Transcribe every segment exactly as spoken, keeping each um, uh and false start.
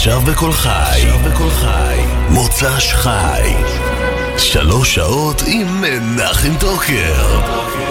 עכשיו בכל חי, עכשיו בכל חי, מוצ"ש חי. שלוש שעות עם מנחם טוקר.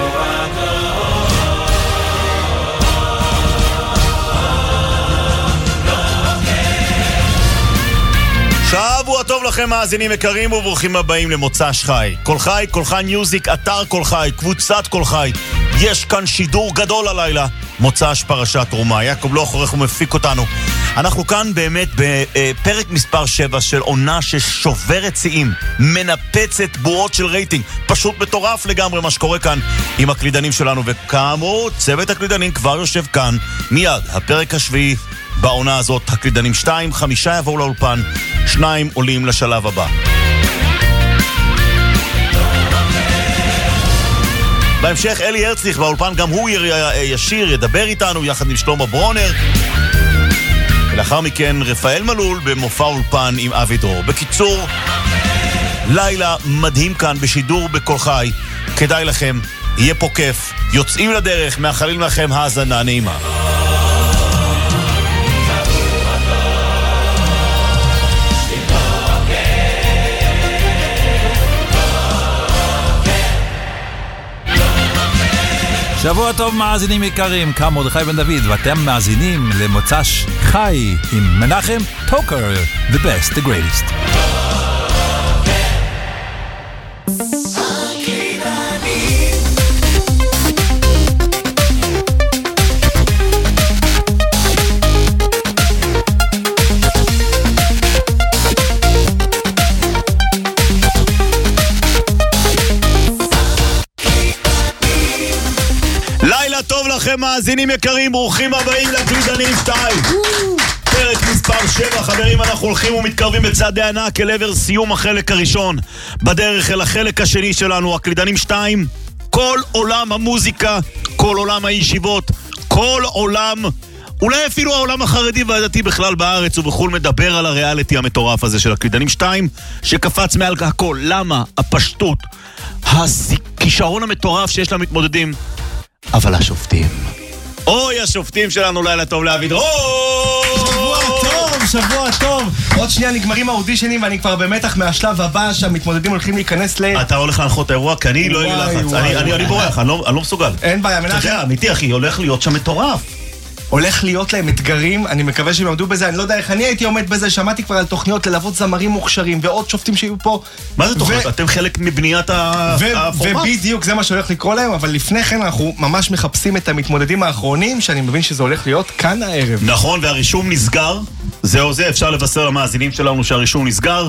שבוע טוב לכם מאזינים יקרים וברוכים הבאים למוצ"ש חי. כל חי, כל חי מיוזיק, אתר כל חי, קבוצת כל חי. יש כאן שידור גדול הלילה, מוצ"ש פרשת תרומה. יעקב לוך עורך ומפיק אותנו. אנחנו כאן באמת בפרק מספר שבע של עונה ששוברת שיאים, מנפצת בועות של רייטינג, פשוט מטורף לגמרי מה שקורה כאן עם הקלידנים שלנו, וכאמור צוות הקלידנים כבר יושב כאן מיד. הפרק השביעי בעונה הזאת, הקלידנים שתיים, חמישה יבואו לאולפן, שניים עולים לשלב הבא. בהמשך אלי הרצליך באולפן, גם הוא ישיר, ידבר איתנו יחד עם שלמה ברונר, ולאחר מכן רפאל מלול במופע אולפן עם אבי דרור. בקיצור, לילה מדהים כאן בשידור בכל חי, כדאי לכם, יהיה פה כיף, יוצאים לדרך, מאחלים לכם האזנה נעימה. שבוע טוב מאזינים יקרים, כאן מרדכי בן דוד, ואתם מאזינים למוצ"ש חי עם מנחם טוקר, the best, the greatest. לכם מאזינים יקרים, ברוכים הבאים לקלידנים שתיים. פרק מספר שבע, חברים, אנחנו הולכים ומתקרבים בצעדי ענק אל עבר סיום החלק הראשון. בדרך אל החלק השני שלנו, הקלידנים שתיים, כל עולם המוזיקה, כל עולם הישיבות, כל עולם, אולי אפילו העולם החרדי והדתי בכלל בארץ ובחול מדבר על הריאליטי המטורף הזה של הקלידנים שתיים, שקפץ מעל הכל. למה? הפשטות, הכישרון המטורף שיש למתמודדים. אבל השופטים, אוי השופטים שלנו, לילה טוב לאביד. שבוע טוב, שבוע טוב. עוד שנייה נגמרים האודישנים ואני כבר במתח מהשלב הבא שהמתמודדים הולכים להיכנס ל... אתה הולך להנחות האירוע, כי אני לא יהיה לי לחץ, אני בורח, אני לא מסוגל. אין בעיה, מנחם. אתה יודע, אמיתי אחי, הולך להיות שם מטורף. הולך להיות להם אתגרים, אני מקווה שהם יעמדו בזה, אני לא יודע איך אני הייתי עומד בזה, שמעתי כבר על תוכניות ללוות זמרים מוכשרים ועוד שופטים שיהיו פה. מה זה תוכניות? אתם חלק מבניית הפורמט? ובדיוק זה מה שהולך לקרוא להם, אבל לפני כן אנחנו ממש מחפשים את המתמודדים האחרונים, שאני מבין שזה הולך להיות כאן הערב. נכון, והרישום נסגר, זהו זה, אפשר לבשר למאזינים שלנו שהרישום נסגר,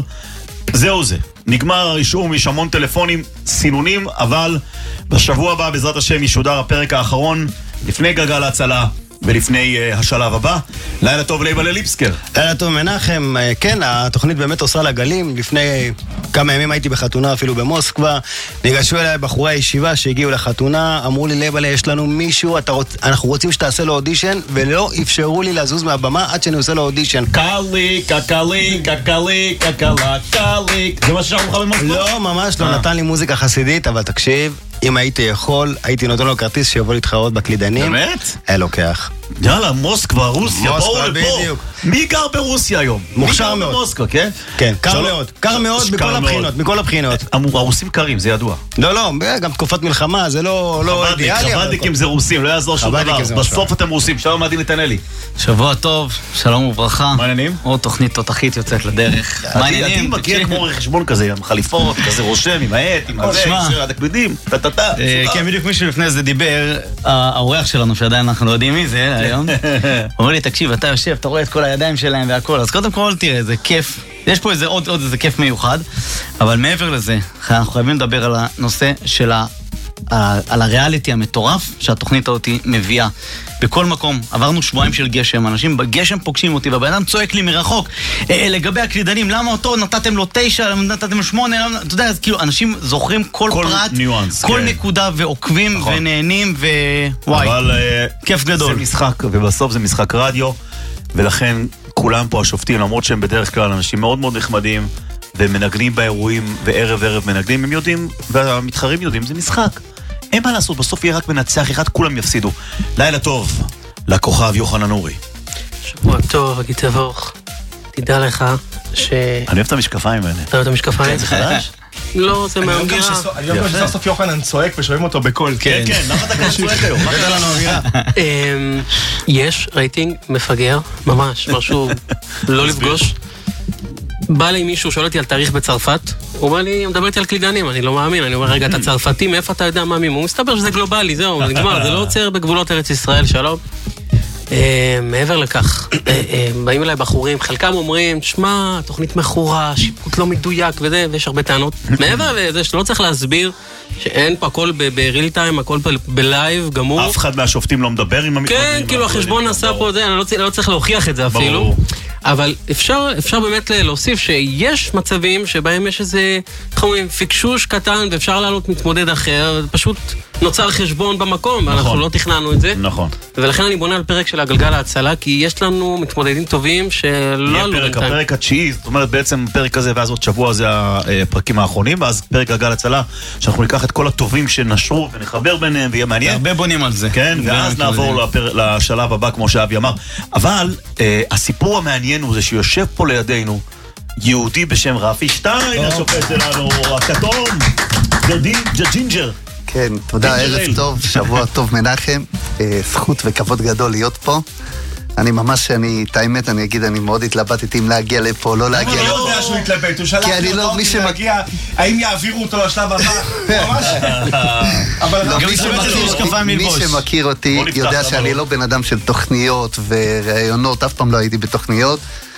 זהו זה. נגמר הרישום, יש המון טלפונים, סינונים, אבל בשבוע הבא בעזרת השם ישודר הפרק האחרון, לפני גלגל ההצלה. ולפני uh, השלב הבא, לילה טוב ליבל ליבסקר. לילה טוב מנחם, כן, התוכנית באמת עושה לגלים. לפני כמה ימים הייתי בחתונה אפילו במוסקבה, ניגשו אליי בחורי הישיבה שהגיעו לחתונה, אמרו לי ליבל, יש לנו מישהו, רוצ... אנחנו רוצים שתעשה לו אודישן, ולא אפשרו לי לזוז מהבמה עד שאני עושה לו אודישן. קלי, קקלי, קקלי, קקלה, קלי. זה מה ששארו לך במוסקבה? לא, ממש לא, נתן לי מוזיקה חסידית, אבל תקשיב, אם הייתי יכול, הייתי נותן לו כרטיס שיבוא להתחרות בקלידנים. באמת? היה לוקח. יאללה, מוסקבה, רוסיה, בואו לפה. מי גר ברוסיה היום? מוכשר מאוד. מי גר במוסקבה, כן? כן, קר מאוד. קר מאוד מכל הבחינות, מכל הבחינות. הרוסים קרים, זה ידוע. לא, לא, גם תקופת מלחמה, זה לא אידיאלי. חבדניקים זה רוסים, לא יעזור שום דבר. בסוף אתם רוסים. שלום עדי נתנאלי. שבוע טוב, שלום וברכה. מה העניינים? עוד תוכנית תותחית יוצאת לדרך. מה העניינים? עדי מגיע כמו חשבון כזה, עם חליפות, כזה רושם, עם העט, עם הזה, עם הדקבידים, טטטה. כן, בדיוק מישהו לפני זה דיבר, האורח שלנו, שעדיין אנחנו לא יודעים מי זה היום, אומר לי, תקשיב, אתה יושב, אתה רואה את כל הידיים שלהם והכל, אז קודם כל תראה, זה כיף, יש פה איזה עוד, עוד איזה כיף מיוחד, אבל מעבר לזה, אנחנו חייבים לדבר על הנושא של ה... על הריאליטי המטורף שהתוכנית אותי מביאה בכל מקום. עברנו שבועיים של גשם, אנשים בגשם פוגשים אותי והבן אדם צועק לי מרחוק לגבי הקלידנים, למה אותו נתתם לו תשע, למה נתתם לו שמונה, אתה יודע, אז כאילו אנשים זוכרים כל פרט, כל נקודה ועוקבים ונהנים ווואי, כיף גדול. זה משחק, ובסוף זה משחק רדיו, ולכן כולם פה השופטים, למרות שהם בדרך כלל אנשים מאוד מאוד נחמדים ומנגנים באירועים וערב ערב מנגנים, הם יודעים והמתחרים יודעים, זה משחק, אין מה לעשות, בסוף יהיה רק מנצח אחד, כולם יפסידו. לילה טוב לכוכב יוחנן אורי. שבוע טוב, הגיטה ואוך. תדע לך ש... אני אוהב את המשקפיים האלה. אתה אוהב את המשקפיים? זה חדש? לא, זה מהמגירה. אני אומר שסוף סוף יוחנן צועק ושומעים אותו בקול. כן, כן, למה אתה כבר צועק היום? מה קרה לנו אווירה? יש רייטינג מפגר, ממש, משהו לא לפגוש. בא לי מישהו, שואל אותי על תאריך בצרפת, הוא אומר לי, מדבר איתי על קלידנים, אני לא מאמין, אני אומר, רגע, אתה צרפתי, מאיפה אתה יודע מאמין? הוא מסתבר שזה גלובלי, זהו, נגמר, זה לא עוצר בגבולות ארץ ישראל, שלום. מעבר לכך, באים אליי בחורים, חלקם אומרים, שמע, תוכנית מכורה, שיפוט לא מדויק וזה, ויש הרבה טענות. מעבר לזה שלא צריך להסביר שאין פה הכל בריל טיים, הכל בלייב, גמור. אף אחד מהשופטים לא מדבר עם המתמודדים. כן, כאילו החשבון נעשה פה, אני לא צריך להוכיח את זה אפילו. אבל אפשר, אפשר באמת להוסיף שיש מצבים שבהם יש איזה, איך אומרים, פיקשוש קטן ואפשר לעלות מתמודד אחר, פשוט נוצר חשבון במקום, נכון. ואנחנו לא תכננו את זה. נכון. ולכן אני בונה על פרק של הגלגל ההצלה, כי יש לנו מתמודדים טובים שלא עלו בינתיים. הפרק התשיעי, זאת אומרת בעצם פרק הזה, ואז עוד שבוע זה הפרקים האחרונים, ואז פרק גלגל הצלה, שאנחנו ניקח את כל הטובים שנשרו ונחבר ביניהם, ויהיה מעניין. הרבה בונים על זה. כן, ואז נעבור לשלב הבא, כמו שאבי אמר. אבל הסיפור המעניין הוא זה שיושב פה לידינו יהודי בשם רפי שטיין, השופט שלנו, הכתום, ג'ינג'ר. כן, תודה, ערב טוב, שבוע טוב מנחם, זכות וכבוד גדול להיות פה. אני ממש, אני, את האמת, אני אגיד, אני מאוד התלבטתי אם להגיע לפה, לא להגיע לפה. אני לא יודע שהוא התלבט, הוא שלח לי אותו אם להגיע, האם יעבירו אותו לשלב הבא, ממש. אבל מי שמכיר אותי יודע שאני לא בן אדם של תוכניות וראיונות, אף פעם לא הייתי בתוכניות,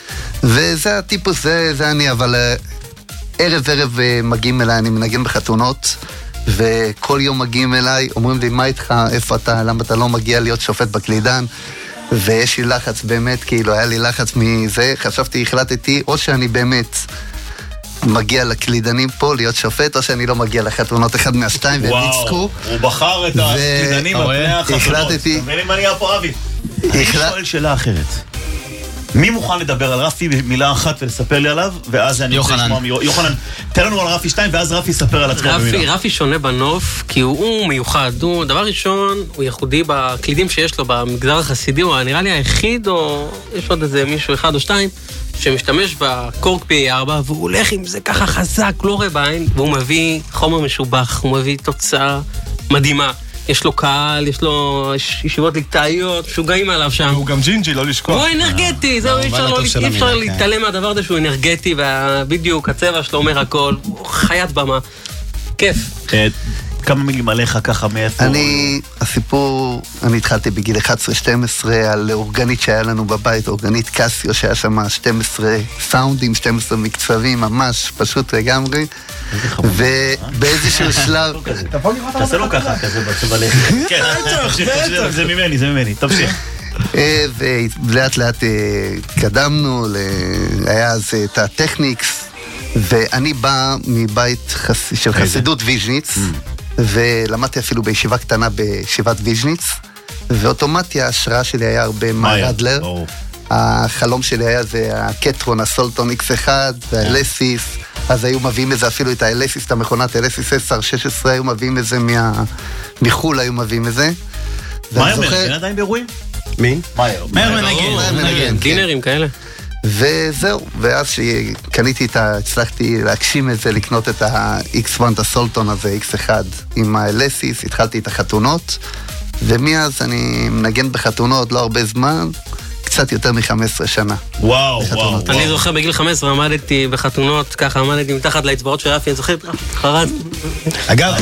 וזה הטיפוס, זה אני, אבל ערב ערב מגיעים אליי, אני מנגן בחתונות, וכל יום מגיעים אליי, אומרים לי, מה איתך, איפה אתה, למה אתה לא מגיע להיות שופט בקלידן? ויש לי לחץ באמת, כאילו היה לי לחץ מזה, חשבתי, החלטתי, או שאני באמת מגיע לקלידנים פה להיות שופט, או שאני לא מגיע לחתונות אחד מהשתיים, והם ניצחו. הוא בחר את הקלידנים על פני החתונות. החלטתי. תבין אם אני פה אבי. אני שואל שאלה אחרת. מי מוכן לדבר על רפי במילה אחת ולספר לי עליו, ואז אני רוצה לשמוע מי... יוחנן, תן לנו על רפי שתיים, ואז רפי יספר על עצמו במילה. רפי שונה בנוף, כי הוא מיוחד. הוא, דבר ראשון, הוא ייחודי בקלידים שיש לו במגזר החסידי, הוא נראה לי היחיד, או יש עוד איזה מישהו אחד או שתיים, שמשתמש בקורק פי ארבע, והוא הולך עם זה ככה חזק, לא רואה בעין, והוא מביא חומר משובח, הוא מביא תוצאה מדהימה. יש לו קהל, יש לו ישיבות ליטאיות, שוגעים עליו שם. הוא גם ג'ינג'י, לא לשכוח. הוא אנרגטי, זהו, אי אפשר להתעלם מהדבר הזה שהוא אנרגטי, ובדיוק הצבע שלו אומר הכל, הוא חיית במה. כיף. כמה מילים עליך ככה מאיפה? אני, הסיפור, אני התחלתי בגיל אחת עשרה שתים עשרה על אורגנית שהיה לנו בבית, אורגנית קסיו, שהיה שם שתים עשרה סאונדים, שתים עשרה מקצבים, ממש פשוט לגמרי. ובאיזשהו שלב... תעשה לו ככה, כזה בצבע לחם. כן, זה ממני, זה ממני, תמשיך. ולאט לאט קדמנו, היה אז את הטכניקס, ואני בא מבית של חסידות ויז'ניץ, ולמדתי אפילו בישיבה קטנה בישיבת ויז'ניץ, ואוטומטי ההשראה שלי היה הרבה מהרדלר. החלום שלי היה זה הקטרון, הסולטון איקס אחד, והאלסיס, אז היו מביאים איזה אפילו את האלסיס, את המכונת האלסיס עשר שש עשרה, היו מביאים איזה מחול, היו מביאים איזה. מאייר מנגן עדיין באירועים? מי? מאייר מנגן. דינרים כאלה. וזהו, ואז שקניתי את ה... הצלחתי להגשים את זה, לקנות את ה-איקס אחת, את הסולטון הזה, איקס אחד, עם האלסיס, התחלתי את החתונות, ומאז אני מנגן בחתונות לא הרבה זמן, קצת יותר מ-חמש עשרה שנה. וואו, וואו. אני זוכר בגיל חמש עשרה עמדתי בחתונות, ככה עמדתי מתחת לאצבעות של רפי, אני זוכר, חרד. אגב,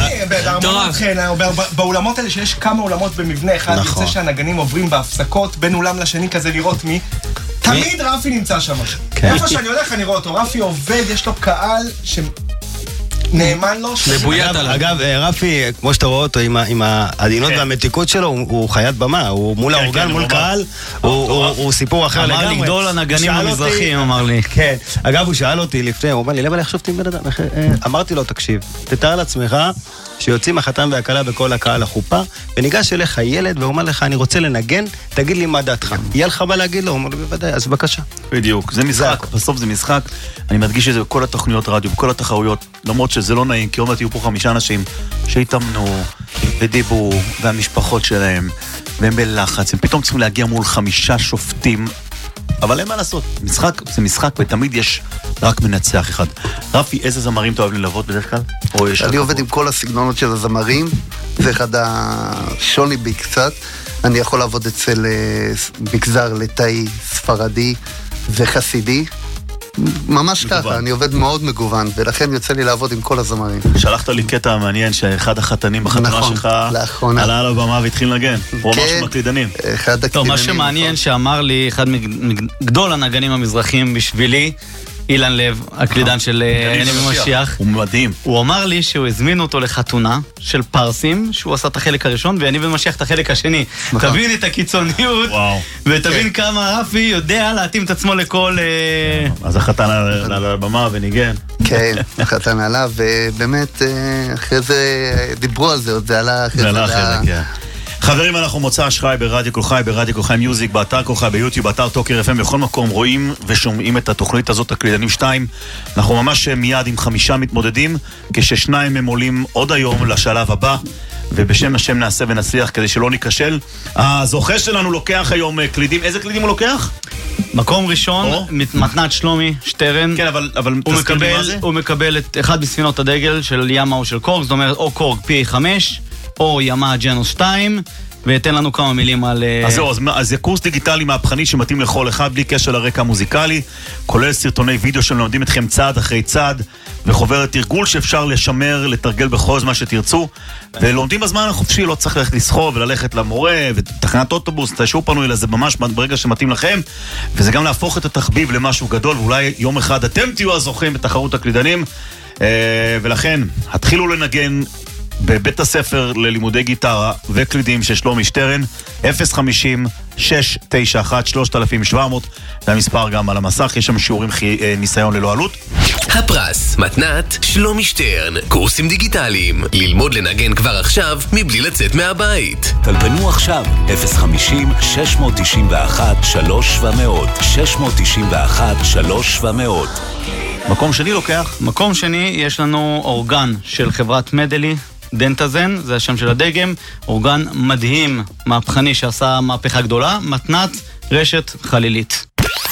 באולמות האלה שיש כמה אולמות במבנה אחד, יוצא שהנגנים עוברים בהפסקות בין אולם לשני כזה לראות מי, תמיד רפי נמצא שם. איפה שאני הולך אני רואה אותו, רפי עובד, יש לו קהל ש... נאמן לו. מבוית עליו. אגב, רפי, כמו שאתה רואה אותו, עם העדינות והמתיקות שלו, הוא חיית במה, הוא מול האורגן, מול קהל, הוא סיפור אחר לגמרי. אמר לי גדול הנגנים המזרחים, אמר לי. כן, אגב, הוא שאל אותי לפני, הוא אומר לי, למה אני חשבתי עם בן אדם? אמרתי לו, תקשיב, תתאר לעצמך שיוצאים החתן והכלה בכל הקהל החופה, וניגש אליך ילד ואומר לך, אני רוצה לנגן, תגיד לי מה דעתך. יהיה לך מה להגיד לו? הוא אומר לי, בוודאי, אז בבקשה. בדיוק, זה משחק, בסוף זה משחק. אני מדגיש את זה בכל התוכניות רדיו, בכל התחרויות, למרות שזה לא נעים, כי עוד מעט יהיו פה חמישה אנשים שהתאמנו ודיברו, והמשפחות שלהם, והם בלחץ, הם פתאום צריכים להגיע מול חמישה שופטים אבל אין מה לעשות, משחק זה משחק ותמיד יש רק מנצח אחד. רפי, איזה זמרים אתה אוהב ללוות בדרך כלל? אני עובד עם כל הסגנונות של הזמרים, זה אחד השוני בי קצת. אני יכול לעבוד אצל מגזר לטאי, ספרדי וחסידי. ממש ככה, אני עובד מאוד מגוון, ולכן יוצא לי לעבוד עם כל הזמרים. שלחת לי קטע מעניין שאחד החתנים בחתונה שלך עלה על הבמה והתחיל לנגן. הוא אמר שהוא מקלידנים. טוב, מה שמעניין שאמר לי אחד מגדול הנגנים המזרחים בשבילי, אילן לב, הקלידן של יניב ומשיח. הוא מדהים. הוא אמר לי שהוא הזמין אותו לחתונה של פרסים, שהוא עשה את החלק הראשון, ויניב ומשיח את החלק השני. תבין את הקיצוניות, ותבין כמה רפי יודע להתאים את עצמו לכל... אז החתן על הבמה וניגן. כן, החתן עלה, ובאמת, אחרי זה דיברו על זה, עוד זה עלה אחרי זה. זה עלה אחרי זה, כן. חברים, אנחנו מוצא שחי ברדיו כל חי, ברדיו כל חי מיוזיק, באתר כל חי, ביוטיוב, באתר טוקר אף אם, בכל מקום רואים ושומעים את התוכנית הזאת, הקלידנים שתיים. אנחנו ממש מיד עם חמישה מתמודדים, כששניים הם עולים עוד היום לשלב הבא, ובשם השם נעשה ונצליח כדי שלא ניכשל. הזוכה שלנו לוקח היום קלידים, איזה קלידים הוא לוקח? מקום ראשון, מתנת שלומי, שטרן. כן, אבל, אבל תזכיר לי מה זה? הוא מקבל את אחד בספינות הדגל של ימה או של קורג, זאת אומרת או קורג פי חמש, או ימה ג'נוס שתיים, ויתן לנו כמה מילים על... אז זהו, אז זה קורס דיגיטלי מהפכני שמתאים לכל אחד, בלי קשר לרקע המוזיקלי, כולל סרטוני וידאו שלומדים אתכם צעד אחרי צעד, וחוברת תרגול שאפשר לשמר, לתרגל בכל זמן שתרצו, ולומדים בזמן החופשי, לא צריך ללכת לסחוב וללכת למורה, ותחנת אוטובוס, תשאו פנו אלא זה ממש ברגע שמתאים לכם, וזה גם להפוך את התחביב למשהו גדול, ואולי יום אחד אתם תהיו הזוכים בתחרות הקלידנים, ולכן, התחילו לנגן בבית הספר ללימודי גיטרה וקלידים של שלומי שטרן, אפס חמישים שש תשע אחת שלושת אלפים שבע מאות, והמספר גם על המסך, יש שם שיעורים חי... ניסיון ללא עלות. הפרס, מתנת שלומי שטרן, קורסים דיגיטליים, ללמוד לנגן כבר עכשיו מבלי לצאת מהבית. טלפנו עכשיו, אפס חמישים שש תשע אחת שלוש שבע מאות, שש תשע אחת שלוש שבע מאות. מקום שני לוקח? מקום שני יש לנו אורגן של חברת מדלי, דנטזן, זה השם של הדגם, אורגן מדהים, מהפכני שעשה מהפכה גדולה, מתנת רשת חלילית.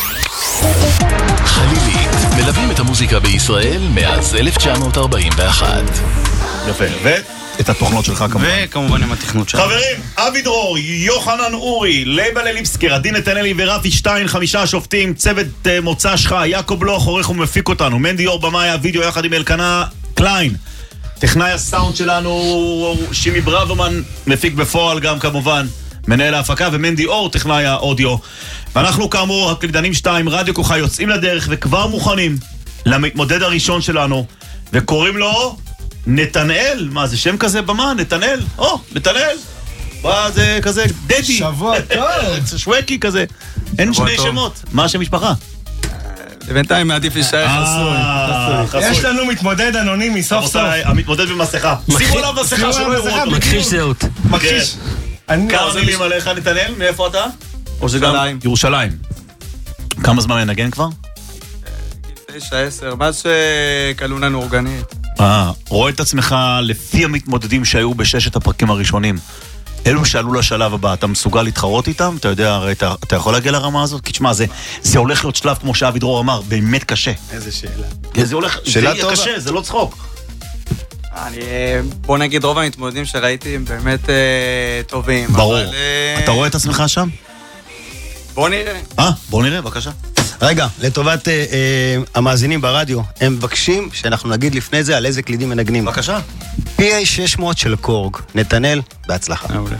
חלילית, מלווים את המוזיקה בישראל מאז אלף תשע מאות ארבעים ואחת. יפה, ואת התוכנות שלך כמובן. וכמובן עם התכנות שלך. חברים, אבי דרור, יוחנן אורי, לייבל אליפסקר, עדין נתנאלי ורפי שטיין, חמישה שופטים, צוות uh, מוצא שלך, יעקב לוח, עורך ומפיק אותנו, מנדי אור במאי הווידאו יחד עם אלקנה קליין. טכנאי הסאונד שלנו, שימי ברוורמן, מפיק בפועל גם כמובן, מנהל ההפקה, ומנדי אור, טכנאי האודיו. ואנחנו כאמור, הקלידנים שתיים, רדיו כוחה, יוצאים לדרך וכבר מוכנים למתמודד הראשון שלנו, וקוראים לו נתנאל. מה, זה שם כזה במה? נתנאל? או, נתנאל. מה, זה כזה דדי. שבוע טוב. שווקי כזה. אין שני שמות. מה השם משפחה? בינתיים מעדיף להישאר חסוי. יש לנו מתמודד אנונימי, סוף סוף. המתמודד במסכה. שימו עליו מסכה שלא יראו אותו. מכחיש זהות. מכחיש. כמה מילים עליך נתנאל? מאיפה אתה? או שזה גם ירושלים. כמה זמן לנגן כבר? תשע, עשר, מה שקלו לנו אורגנית. אה, רואה את עצמך לפי המתמודדים שהיו בששת הפרקים הראשונים. אלו שעלו לשלב הבא, אתה מסוגל להתחרות איתם? אתה יודע, הרי אתה, אתה יכול להגיע לרמה הזאת? כי תשמע, זה, זה הולך להיות שלב, כמו שאבי דרור אמר, באמת קשה. איזה שאלה. זה הולך, שאלה זה טובה. קשה, זה לא צחוק. אני, בוא נגיד, רוב המתמודדים שראיתי הם באמת אה, טובים. ברור. אבל, אה... אתה רואה את עצמך שם? בוא נראה. אה, בוא נראה, בבקשה. רגע, לטובת אה, אה, המאזינים ברדיו, הם מבקשים שאנחנו נגיד לפני זה על איזה קלידים מנגנים. בבקשה. פי איי שש מאות של קורג. נתנאל, בהצלחה. מעולה.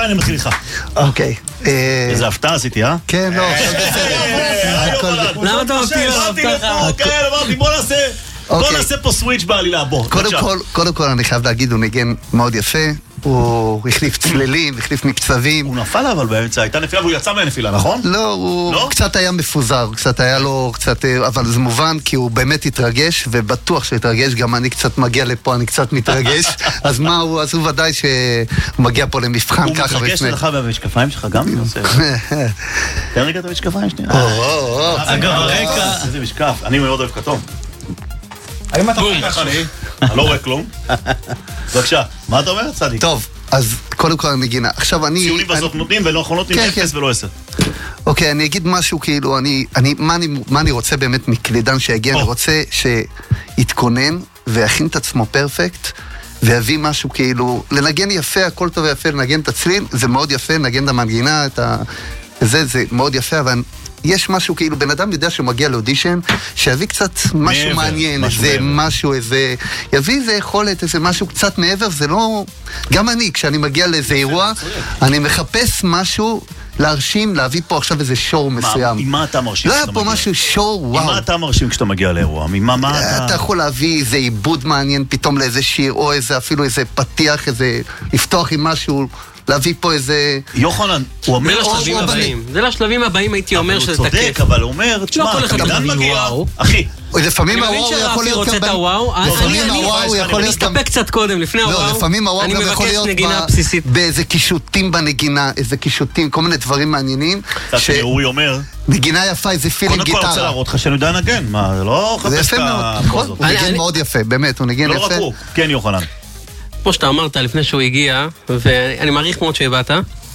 אני מתחיל איתך. אוקיי. איזה הפתעה עשיתי, אה? כן, לא. למה אתה מפתיע להבטחה? כן, אמרתי, בוא נעשה... בוא נעשה פה סוויץ' בעלילה, בוא. קודם כל אני חייב להגיד, הוא ניגן מאוד יפה. הוא החליף צללים, החליף מקצבים. הוא נפל אבל באמצע, הייתה נפילה והוא יצא מהנפילה, נכון? לא, הוא קצת היה מפוזר, קצת היה לו קצת... אבל זה מובן כי הוא באמת התרגש, ובטוח שהתרגש, גם אני קצת מגיע לפה, אני קצת מתרגש. אז מה הוא, אז הוא ודאי שהוא מגיע פה למבחן ככה. הוא מתרגש לך במשקפיים שלך גם? תן רגע את המשקפיים שנייה. אגב, הרקע... איזה משקף, אני מאוד אוהב כתום. האם אתה רואה ככה? אני לא רואה כלום. בבקשה, מה אתה אומר, צדיק? טוב, אז קודם כל הנגינה. עכשיו אני... ציונים בסוף נותנים ולא נותנים אפס ולא עשר. אוקיי, אני אגיד משהו כאילו, מה אני רוצה באמת מקלידן שיגיע? אני רוצה שיתכונן ויכין את עצמו פרפקט ויביא משהו כאילו, לנגן יפה, הכל טוב ויפה, לנגן את הצליל, זה מאוד יפה, לנגן את המנגינה, את זה, זה מאוד יפה, אבל... יש משהו, כאילו, בן אדם יודע שהוא מגיע לאודישן, שיביא קצת משהו מעניין, איזה משהו, איזה... יביא איזה יכולת, איזה משהו קצת מעבר, זה לא... גם אני, כשאני מגיע לאיזה אירוע, אני מחפש משהו להרשים, להביא פה עכשיו איזה שואו מסוים. עם מה אתה מרשים? לא היה פה משהו שואו, וואו. עם מה אתה מרשים כשאתה מגיע לאירוע? ממה אתה... אתה יכול להביא איזה עיבוד מעניין פתאום לאיזה שיר, או איזה, אפילו איזה פתיח, איזה... לפתוח עם משהו... להביא פה איזה... יוחנן, הוא אומר... זה לשלבים הבאים. זה לשלבים הבאים הייתי אומר שזה תקף. הוא צודק, אבל הוא אומר, תשמע, קלידן מגיע, אחי. לפעמים הוואו יכול להיות גם... לפעמים הוואו יכול להיות גם... להסתפק קצת קודם, לפני הוואו. לפעמים הוואו גם יכול להיות באיזה קישוטים בנגינה, איזה קישוטים, כל מיני דברים מעניינים. שאורי אומר... נגינה יפה, איזה פילינג גיטרה. קודם כל רוצה להראות לך שאני יודע נגן, מה, זה לא חפש את הפוזות. הוא נגן מאוד יפה, באמת, הוא נגן יפה. לא רק הוא, כן יוחנן. כמו שאתה אמרת לפני שהוא הגיע, ואני מעריך מאוד שהבאת,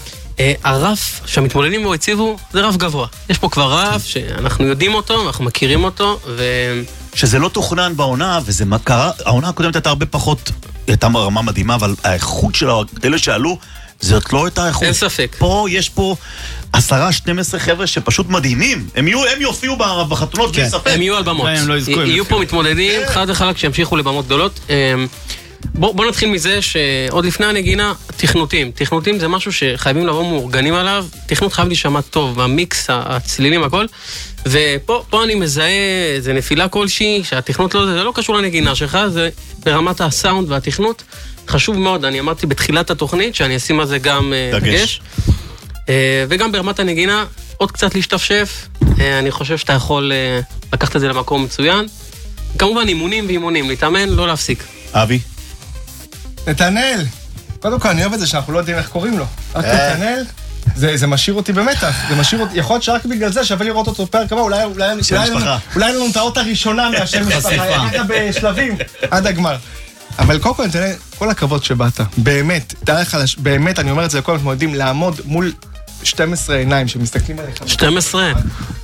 הרף שהמתמודדים בו הציבו זה רף גבוה. יש פה כבר רף שאנחנו יודעים אותו, אנחנו מכירים אותו, ו... שזה לא תוכנן בעונה, וזה מה קרה, העונה הקודמת הייתה הרבה פחות, הייתה רמה מדהימה, אבל האיכות של אלה שעלו, זאת לא הייתה איכות. אין ספק. פה יש פה עשרה, שתים עשרה חבר'ה שפשוט מדהימים. הם יופיעו בחתונות, בלי ספק. הם יהיו על במות. יהיו פה מתמודדים, חד וחלק שימשיכו לבמות גדולות. בוא, בוא נתחיל מזה שעוד לפני הנגינה, תכנותים. תכנותים זה משהו שחייבים לבוא מאורגנים עליו. תכנות חייב להישמע טוב, המיקס, הצלילים, הכל. ופה פה אני מזהה איזה נפילה כלשהי, שהתכנות לא, זה לא קשור לנגינה שלך, זה ברמת הסאונד והתכנות. חשוב מאוד, אני אמרתי בתחילת התוכנית, שאני אשים על זה גם דגש. וגם ברמת הנגינה, עוד קצת להשתפשף. אני חושב שאתה יכול לקחת את זה למקום מצוין. כמובן, אימונים ואימונים, להתאמן, לא להפסיק. אבי? נתנאל, קודם כל אני אוהב את זה שאנחנו לא יודעים איך קוראים לו. רק נתנאל, זה משאיר אותי במתח, זה משאיר אותי, יכול להיות שרק בגלל זה שווה לראות אותו פרק הבא, אולי לנו את האות הראשונה מהשם משפחה, היה בשלבים, עד הגמר. אבל קודם כל נתנאל, כל הכבוד שבאת, באמת, באמת, אני אומר את זה לכל המתמודדים, לעמוד מול שתים עשרה עיניים שמסתכלים עליך. שתים עשרה?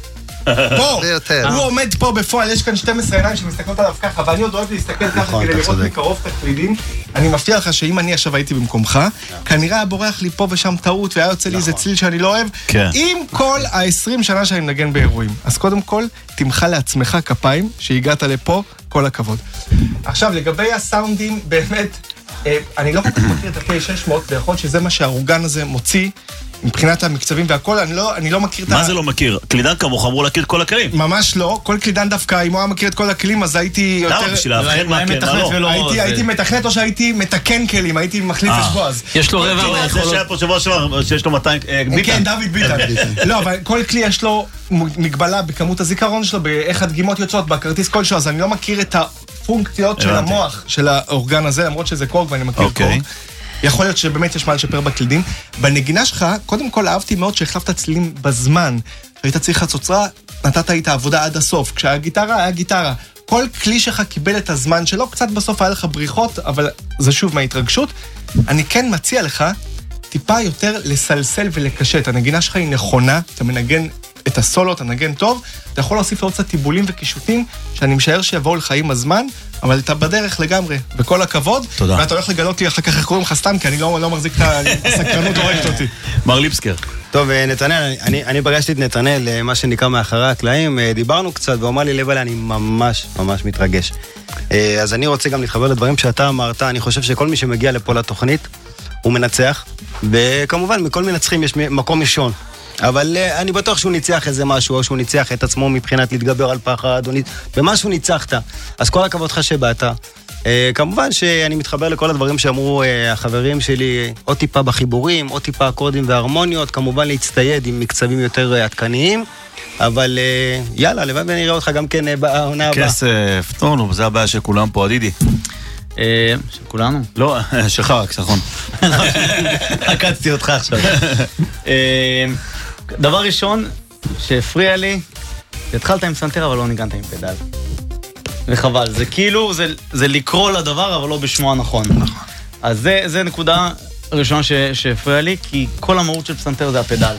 פה, הוא עומד פה בפועל, יש כאן שתים עשרה עיניים שמסתכלות עליו ככה, ואני עוד אוהב להסתכל ככה כדי לראות מקרוב את הקלידים. אני מבטיח לך שאם אני עכשיו הייתי במקומך, כנראה היה בורח לי פה ושם טעות, והיה יוצא לי איזה צליל שאני לא אוהב, עם כל ה-עשרים שנה שאני מנגן באירועים. אז קודם כל, תמחא לעצמך כפיים שהגעת לפה, כל הכבוד. עכשיו, לגבי הסאונדים, באמת, אני לא כל כך מכיר את ה-קיי שש מאות, ויכול להיות שזה מה שהאורגן הזה מוציא, מבחינת המקצבים והכל, אני לא, אני לא מכיר את ה... מה זה לא מכיר? קלידן כמוך אמור להכיר את כל הכלים. ממש לא, כל קלידן דווקא, אם הוא היה מכיר את כל הכלים, אז הייתי יותר... למה, בשביל להבחן מה כן, מה לא? הייתי, הייתי מתכנת או שהייתי מתקן כלים, הייתי מחליף את בועז. יש לו רבע מהיכולות. זה שהיה פה שבוע שבוע, שיש לו מאתיים... כן, דוד ביטן. לא, אבל כל כלי יש לו מגבלה בכמות הזיכרון שלו, באיך הדגימות יוצאות, בכרטיס קול שלו, אז אני לא מכיר את הפונקציות של המוח של האורגן הזה, למרות שזה קורג ואני מכיר קורג. יכול להיות שבאמת יש מה לשפר בקלידים. בנגינה שלך, קודם כל אהבתי מאוד שהחלפת צלילים בזמן. שהיית צריך חצוצרה, נתת איתה עבודה עד הסוף. כשהיה גיטרה, היה גיטרה. כל כלי שלך קיבל את הזמן שלו, קצת בסוף היה לך בריחות, אבל זה שוב מההתרגשות. אני כן מציע לך טיפה יותר לסלסל ולקשט. הנגינה שלך היא נכונה, אתה מנגן את הסולו, אתה מנגן טוב, אתה יכול להוסיף עוד קצת טיבולים וקישוטים, שאני משער שיבואו לך עם הזמן, אבל אתה בדרך לגמרי, בכל הכבוד. תודה. ואתה הולך לגלות לי אחר כך איך קוראים לך סתם, כי אני לא, לא מחזיק את הסקרנות הורגת אותי. מר ליפסקר. טוב, נתנאל, אני, אני פגשתי את נתנאל, מה שנקרא מאחורי הקלעים, דיברנו קצת, והוא אמר לי, לב עלי, אני ממש ממש מתרגש. אז אני רוצה גם להתחבר לדברים שאתה אמרת, אני חושב שכל מי שמגיע לפה לתוכנית, הוא מנצח, וכמובן מכל מנצחים יש מקום ראשון. אבל uh, אני בטוח שהוא ניצח איזה משהו, או שהוא ניצח את עצמו מבחינת להתגבר על פחד, או ניצ... ומשהו ניצחת. אז כל הכבוד לך שבאת. Uh, כמובן שאני מתחבר לכל הדברים שאמרו uh, החברים שלי, עוד טיפה בחיבורים, עוד טיפה אקורדים והרמוניות, כמובן להצטייד עם מקצבים יותר uh, עדכניים, אבל uh, יאללה, לבד ונראה אותך גם כן uh, בעונה הבאה. כסף, טונו, זה הבעיה של כולם פה, עדידי. של כולנו? לא, שלך רק, סחון. עקצתי אותך עכשיו. דבר ראשון שהפריע לי, התחלת עם סנטר אבל לא ניגנת עם פדל. וחבל, זה כאילו, זה לקרוא לדבר אבל לא בשמו הנכון. אז זה נקודה ראשונה שהפריע לי, כי כל המהות של סנטר זה הפדל.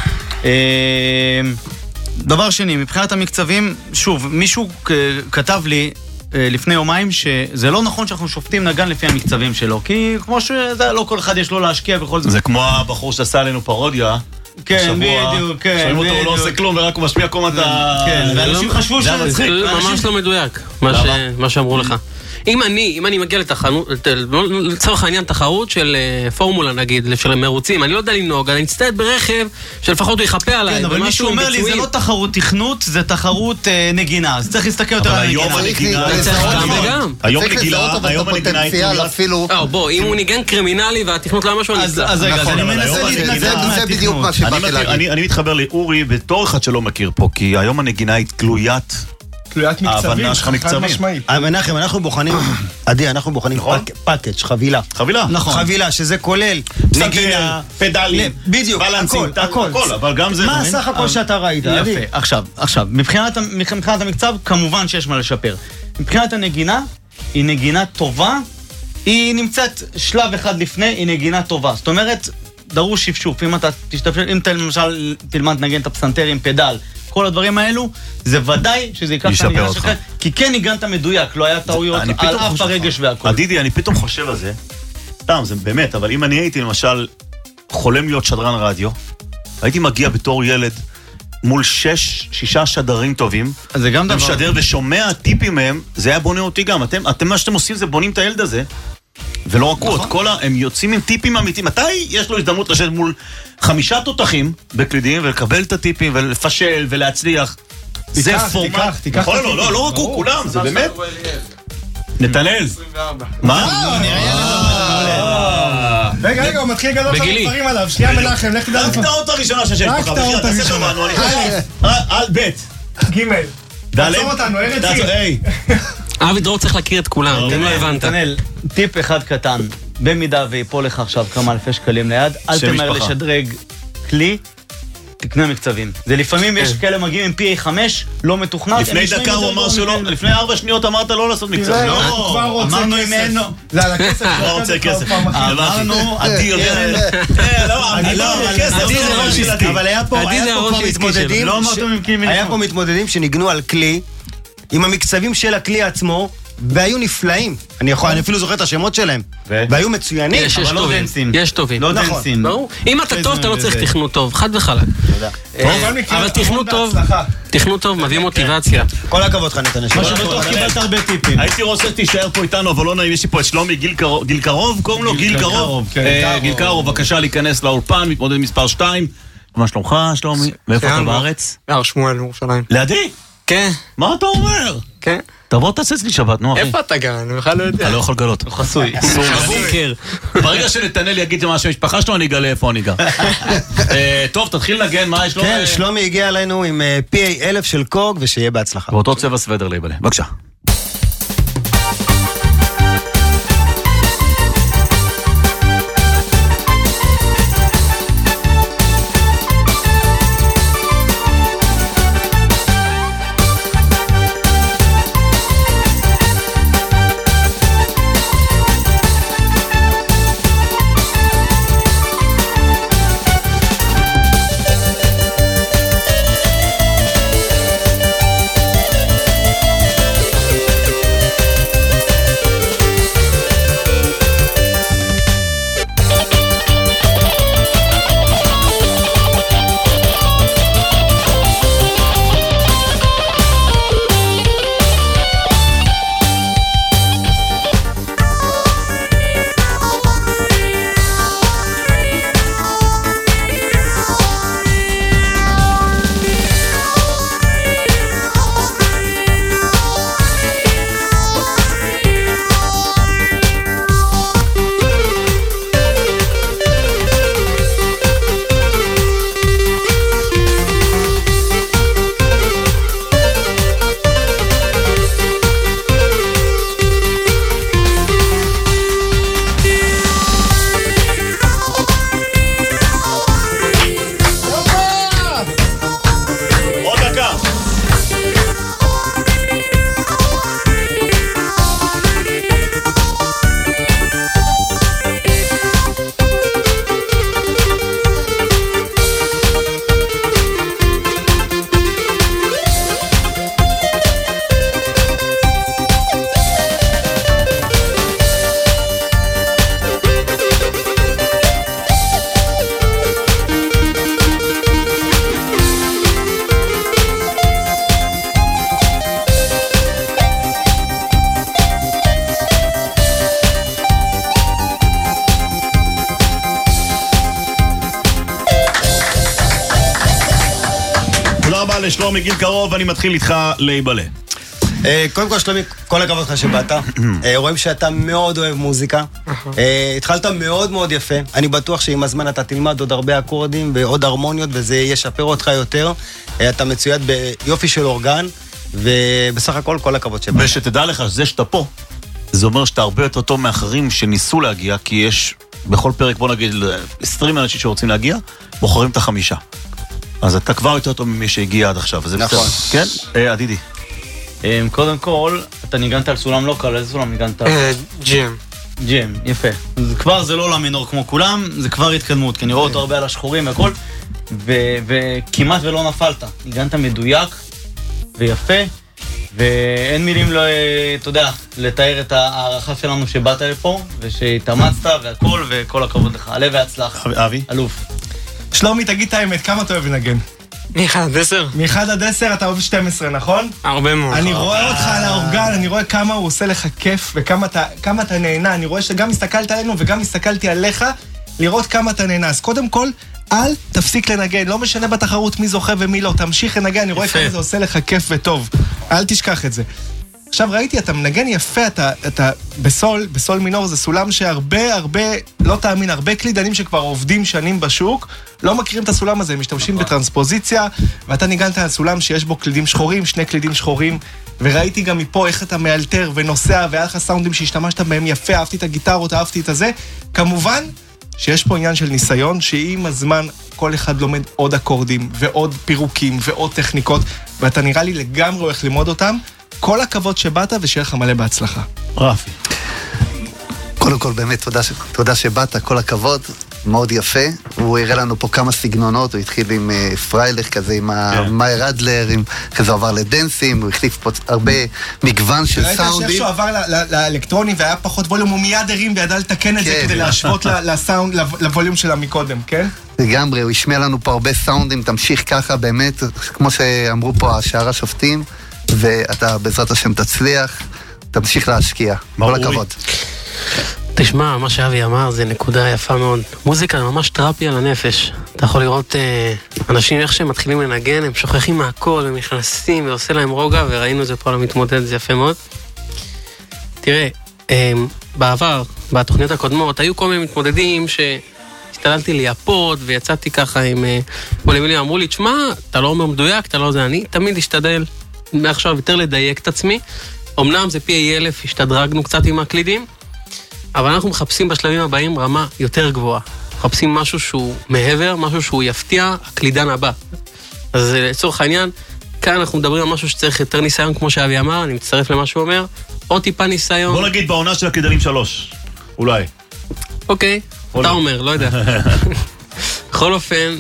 דבר שני, מבחינת המקצבים, שוב, מישהו כתב לי לפני יומיים שזה לא נכון שאנחנו שופטים נגן לפי המקצבים שלו, כי כמו שזה לא כל אחד יש לו להשקיע בכל זה. זה כמו הבחור שעשה עלינו פרודיה. כן, בדיוק, כן. שומעים אותו, הוא לא עושה כלום ורק הוא משמיע קומת ה... כן, ואנשים חשבו שזה מצחיק. ממש לא מדויק, מה שאמרו לך. אם אני, אם אני מגיע לתחרות, לצורך העניין תחרות של פורמולה נגיד, של מרוצים, אני לא יודע לנהוג, אני אצטייד ברכב שלפחות הוא יחפה עליי. כן, אבל מישהו אומר לי, זה לא תחרות תכנות, זה תחרות נגינה, אז צריך להסתכל יותר על הנגינה. היום הנגינה, היום הנגינה, היום הנגינה אפילו... בוא, אם הוא ניגן קרימינלי והתכנות לא משהו, אז רגע, אני מנסה להתנצל. זה בדיוק מה שבאתי להגיד. אני מתחבר לאורי בתור אחד שלא מכיר פה, כי היום הנגינה היא תלוית... תלוית מקצבים, חד משמעית. מנחם, אנחנו בוחנים, עדי, אנחנו בוחנים פאקג', חבילה. חבילה? נכון. חבילה, שזה כולל נגינה, פדלים, בדיוק, הכל, הכל. אבל גם זה... מה הסך הכל שאתה ראית, עדי? יפה, עכשיו, עכשיו, מבחינת המקצב, כמובן שיש מה לשפר. מבחינת הנגינה, היא נגינה טובה, היא נמצאת שלב אחד לפני, היא נגינה טובה. זאת אומרת, דרוש שפשוף, אם אתה תשתפשף, אם אתה למשל תלמד נגן את הפסנתר עם פדל, כל הדברים האלו, זה ודאי שזה ייקח את הנגינה שלך, כי כן ניגנת מדויק, לא היה טעויות על אף הרגש והכל. עדידי, אני פתאום חושב על זה, סתם, זה באמת, אבל אם אני הייתי למשל חולם להיות שדרן רדיו, הייתי מגיע בתור ילד מול שש, שישה שדרים טובים, ומשדר ושומע טיפים מהם, זה היה בונה אותי גם. אתם, אתם מה שאתם עושים זה בונים את הילד הזה, ולא רק עוד, כל ה... הם יוצאים עם טיפים אמיתיים. מתי יש לו הזדמנות לשבת מול חמישה תותחים בקלידים, ולקבל את הטיפים, ולפשל, ולהצליח? זה פורמט. תיקח, תיקח. נכון, לא, לא, לא רק הוא, כולם, זה באמת. נתנאל. מה? רגע, רגע, הוא מתחיל לגלות לנו דברים עליו. שנייה מנחם, לך תדע. רק טעות הראשונה שיש לך. רק טעות הראשונה. על ב' ג' תעצור אותנו, ארץ עיר. אבי דרור צריך להכיר את כולם, אם לא הבנת. נתנאל, טיפ אחד קטן, במידה ויפול לך עכשיו כמה אלפי שקלים ליד, אל תמהר לשדרג כלי, תקנה מקצבים. זה לפעמים יש כאלה מגיעים עם פי איי חמש, לא מתוכנת. לפני דקה הוא אמר שלא, לפני ארבע שניות אמרת לא לעשות מקצבים. לא, אמרנו אם אין לו. זה על הכסף. לא רוצה כסף. אמרנו, עדי יודע. אני לא כסף. אבל היה פה מתמודדים, היה פה מתמודדים שניגנו על כלי, עם המקצבים של הכלי עצמו, והיו נפלאים. אני יכול, אני אפילו זוכר את השמות שלהם. והיו מצוינים, אבל לא דנסים. יש טובים. לא דנסים. ברור. אם אתה טוב, אתה לא צריך תכנות טוב. חד וחלק. אבל תכנות טוב, תכנות טוב מביא מוטיבציה. כל הכבוד לך נתנאל. מה שבטוח קיבלת הרבה טיפים. הייתי רוצה תישאר פה איתנו, אבל לא נעים, יש לי פה את שלומי גיל קרוב, קוראים לו גיל קרוב. גיל קרוב, בבקשה להיכנס לאולפן, מתמודד מספר שתיים. מה שלומך, שלומי? ואיפה אתה בארץ? הר שמואל, ירושלים. לידי? כן. מה אתה אומר? כן. תבוא תעשה אצלי שבת, נו אחי. איפה אתה גר? אני בכלל לא יודע. אתה לא יכול לגלות. הוא חסוי. בונקר. ברגע שנתנאל יגיד מה המשפחה שלו, אני אגלה איפה אני גר. טוב, תתחיל לנגן, מה יש לו? כן, שלומי הגיע אלינו עם פי איי אלף של קוג, ושיהיה בהצלחה. באותו צבע סוודר ליבלה. בבקשה. לשלומי גיל קרוב, אני מתחיל איתך להיבלה. קודם כל שלומי, כל הכבוד לך שבאת. רואים שאתה מאוד אוהב מוזיקה. התחלת מאוד מאוד יפה. אני בטוח שעם הזמן אתה תלמד עוד הרבה אקורדים ועוד הרמוניות, וזה ישפר אותך יותר. אתה מצויד ביופי של אורגן, ובסך הכל כל הכבוד שבאת. ושתדע לך שזה שאתה פה, זה אומר שאתה הרבה יותר טוב מאחרים שניסו להגיע, כי יש בכל פרק, בוא נגיד, עשרים אנשים שרוצים להגיע, בוחרים את החמישה. אז אתה כבר יותר טוב ממי שהגיע עד עכשיו. נכון. כן? עדידי. קודם כל, אתה ניגנת על סולם לא קל, איזה סולם ניגנת? ג'י אם. ג'י אם, יפה. כבר זה לא למינור כמו כולם, זה כבר התקדמות, כי אני רואה אותו הרבה על השחורים והכל, וכמעט ולא נפלת. ניגנת מדויק ויפה, ואין מילים, אתה יודע, לתאר את הערכה שלנו שבאת לפה, ושהתאמצת והכל, וכל הכבוד לך. עלה והצלח. אבי? אלוף. שלומי, תגיד את האמת, כמה אתה אוהב לנגן? מאחד עד עשר? מאחד עד עשר אתה אוהב שתים עשרה, נכון? הרבה מאוד. אני רואה אותך על האורגן, אני רואה כמה הוא עושה לך כיף וכמה אתה, כמה אתה נהנה. אני רואה שגם הסתכלת עלינו וגם הסתכלתי עליך, לראות כמה אתה נהנה. אז קודם כל, אל תפסיק לנגן, לא משנה בתחרות מי זוכה ומי לא, תמשיך לנגן, אני רואה כמה זה עושה לך כיף וטוב. אל תשכח את זה. עכשיו ראיתי, אתה מנגן יפה, אתה, אתה בסול, בסול מינור זה סולם שהרבה, הרבה, לא תאמין, הרבה קלידנים שכבר עובדים שנים בשוק, לא מכירים את הסולם הזה, הם משתמשים בטרנספוזיציה, ואתה ניגנת על סולם שיש בו קלידים שחורים, שני קלידים שחורים, וראיתי גם מפה איך אתה מאלתר ונוסע, והיה לך סאונדים שהשתמשת בהם יפה, אהבתי את הגיטרות, אהבתי את הזה. כמובן שיש פה עניין של ניסיון, שעם הזמן כל אחד לומד עוד אקורדים, ועוד פירוקים, ועוד טכניקות, ואתה נראה לי לגמרי הולך ללמוד אותם. כל הכבוד שבאת ושיהיה לך מלא בהצלחה. רפי. קודם כל באמת תודה, תודה שבאת, כל הכבוד, מאוד יפה. הוא הראה לנו פה כמה סגנונות, הוא התחיל עם uh, פריילך כזה, עם המאיר אדלר, אחרי זה הוא עבר לדנסים, הוא החליף פה הרבה מגוון של סאונדים. ראית שאיך שהוא עבר לאלקטרוני והיה פחות ווליום, הוא מיד הרים וידע לתקן את זה כדי להשוות לסאונד, לווליום שלה מקודם, כן? לגמרי, הוא ישמיע לנו פה הרבה סאונדים, תמשיך ככה באמת, כמו שאמרו פה השאר השופטים, ואתה בעזרת השם תצליח, תמשיך להשקיע. כל הכבוד. תשמע, מה שאבי אמר זה נקודה יפה מאוד. מוזיקה זה ממש תרפיה לנפש. אתה יכול לראות אה, אנשים איך שהם מתחילים לנגן, הם שוכחים מהכל, הם נכנסים ועושה להם רוגע, וראינו את זה פה על המתמודד, זה יפה מאוד. תראה, אה, בעבר, בתוכניות הקודמות, היו כל מיני מתמודדים שהסתדלתי ליפות, ויצאתי ככה עם... אה, מולי מילים אמרו לי, תשמע, אתה לא אומר מדויק, אתה לא זה, אני תמיד אשתדל מעכשיו יותר לדייק את עצמי. אמנם זה פי איי אלף, השתדרגנו קצת עם הקלידים, אבל אנחנו מחפשים בשלבים הבאים רמה יותר גבוהה. מחפשים משהו שהוא מעבר, משהו שהוא יפתיע, הקלידן הבא. אז לצורך העניין, כאן אנחנו מדברים על משהו שצריך יותר ניסיון, כמו שאבי אמר, אני מצטרף למה שהוא אומר, עוד טיפה ניסיון. בוא נגיד בעונה של הקלידנים שלוש, אולי. אוקיי, אתה אומר, לא יודע. בכל אופן,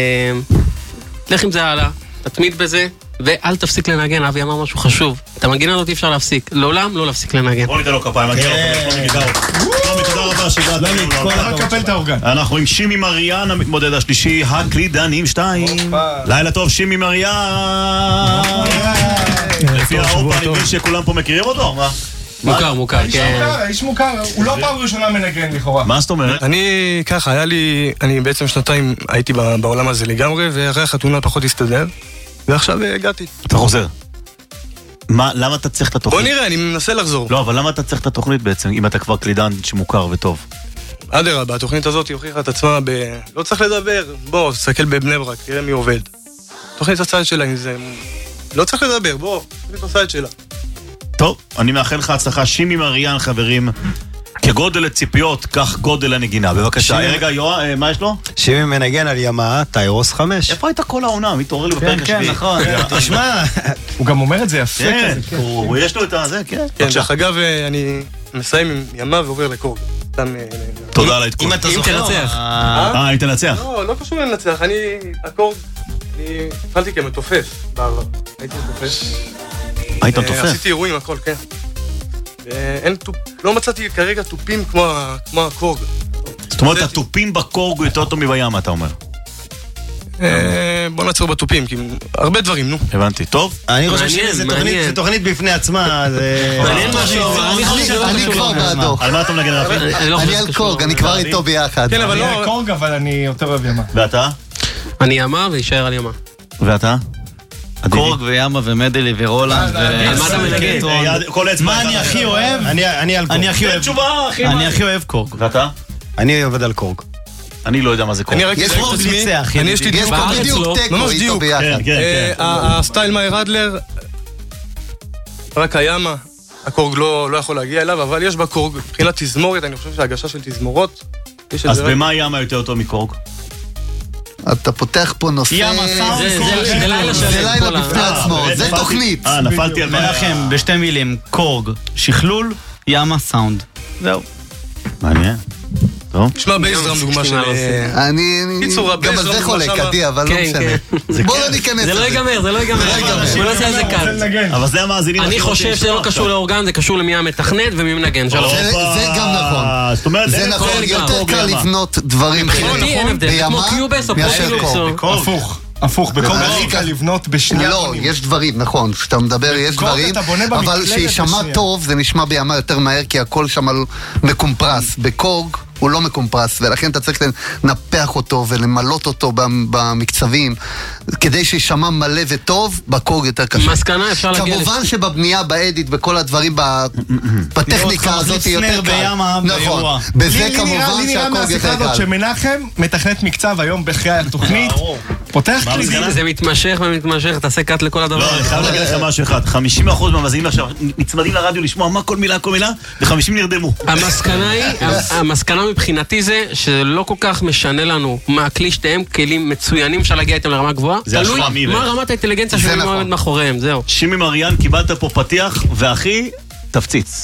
לך עם זה הלאה, תתמיד בזה, ואל תפסיק לנגן. אבי אמר משהו חשוב, את המנגינה הזאת אי אפשר להפסיק, לעולם לא להפסיק לנגן. בוא ניתן לו כפיים, מגיע לו, שלומי גיטרות. שלומי, תודה רבה שהגעת. רק קפל את האורגן. אנחנו עם שימי מריאן, המתמודד השלישי, הקלידנים שתיים. לילה טוב, שימי מריאן. לפי האופה, אני מבין שכולם פה מכירים אותו, מה? מוכר, מוכר, כן. איש מוכר, הוא לא פעם ראשונה מנגן לכאורה. מה זאת אומרת? אני ככה, היה לי, אני בעצם שנתיים הייתי בעולם הזה לגמרי, ואחרי החתונה פחות הסתדר, ועכשיו הגעתי. אתה חוזר. מה, למה אתה צריך את התוכנית? בוא נראה, אני מנסה לחזור. לא, אבל למה אתה צריך את התוכנית בעצם, אם אתה כבר קלידן שמוכר וטוב? אדרבה, התוכנית הזאת היא הוכיחה את עצמה ב... לא צריך לדבר, בוא, תסתכל בבני ברק, תראה מי עובד. תוכנית הצד שלה, אם זה... לא צריך לדבר, בוא, תוכנית הצד שלה. טוב, אני מאחל לך הצלחה, שימי מריאן, חברים. כגודל הציפיות, כך גודל הנגינה. בבקשה, רגע, יואב, מה יש לו? שימי מנגן על ימאה, טיירוס חמש. איפה הייתה כל העונה? מתעורר לי בפרק השביעי. כן, נכון. תשמע, הוא גם אומר את זה יפה כזה. הוא יש לו את זה, כן. כן, דרך אגב, אני מסיים עם ימה ועובר לקורג. תודה על העדכון. אם אתה זוכר... אה, אם תנצח. לא, לא קשור לנצח. אני, הקורג, אני התחלתי כמתופף בעבר. הייתי מתופף. היית מתופף? עשיתי אירועים, הכל, כן. ואין טופ... לא מצאתי כרגע טופים כמו הקורג. זאת אומרת, הטופים בקורג יותר טוב מבים, אתה אומר. בוא נעצור בטופים, כי הרבה דברים, נו. הבנתי, טוב. אני חושב שזה תוכנית בפני עצמה, זה... מעניין משהו, אני כבר בעדו. על מה אתה מנגן רפי? אני על קורג, אני כבר איתו ביחד. כן, אבל אני לא... על קורג, אבל אני יותר אוהב ימה. ואתה? אני ימה וישאר על ימה. ואתה? קורג ויאמה ומדלי ורולנד מה אני הכי אוהב? אני על קורג. אני הכי אוהב תשובה, אחי. אני הכי אוהב קורג. ואתה? אני עובד על קורג. אני לא יודע מה זה קורג. יש קורג ניצח. יש לי דיוק. בדיוק תיקו איתו ביחד. הסטייל מאי רדלר, רק היאמה, הקורג לא יכול להגיע אליו, אבל יש בקורג, מבחינת תזמורת, אני חושב שההגשה של תזמורות, אז במה יאמה יותר טוב מקורג? אתה פותח פה נושא... יאמה סאונד קורג. זה לילה שלם. זה לילה בפני עצמו, זה תוכנית. אה, נפלתי על מנחם, בשתי מילים, קורג, שכלול, יאמה סאונד. זהו. מעניין. טוב. תשמע בייסדרם דוגמה של... אני... גם על זה חולק, עדי, אבל לא משנה. בואו לא ניכנס לזה. זה לא ייגמר, זה לא ייגמר. בוא נעשה על זה קאט. אבל זה המאזינים. אני חושב שזה לא קשור לאורגן, זה קשור למי המתכנת ומי מנגן. שלום. זה גם נכון. זאת אומרת, זה נכון, יותר קל לבנות דברים בימה מאשר קורג. הפוך. הפוך, בקורג קל לבנות בשנייה. לא, יש דברים, נכון, כשאתה מדבר יש דברים, אבל שישמע טוב זה נשמע בימה יותר מהר, כי הכל שם מקומפרס. בקורג הוא לא מקומפרס, ולכן אתה צריך לנפח אותו ולמלות אותו במקצבים, כדי שישמע מלא וטוב, בקורג יותר קשה. מסקנה אפשר להגיע... כמובן שבבנייה, באדיט, בכל הדברים, בטכניקה הזאת היא יותר קל. נכון, בזה כמובן שהקורג יותר קל. שמנחם מתכנת מקצב היום בחיי התוכנית, פותח קלידים. זה מתמשך ומתמשך, תעשה קאט לכל הדבר. לא, אני חייב להגיד לך משהו אחד, חמישים אחוז מהמאזינים עכשיו נצמדים לרדיו לשמוע מה כל מילה, כל מילה, ו-חמישים נרדמו. המסקנה היא, המסקנה מבחינתי זה שלא כל כך משנה לנו מה הכלי שתיהם כלים מצוינים אפשר להגיע איתם לרמה גבוהה. תלוי מה רמת האינטליגנציה שאני עומד מאחוריהם, זהו. שימי מריאן, קיבלת פה פתיח, ואחי, תפציץ.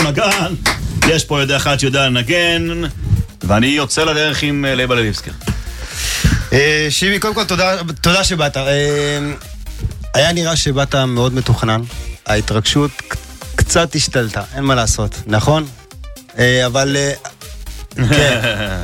נגן. יש פה יודע אחד שיודע לנגן, ואני יוצא לדרך עם לייבה לליבסקי. שימי, קודם כל תודה שבאת. היה נראה שבאת מאוד מתוכנן. ההתרגשות קצת השתלטה, אין מה לעשות, נכון? אבל... כן.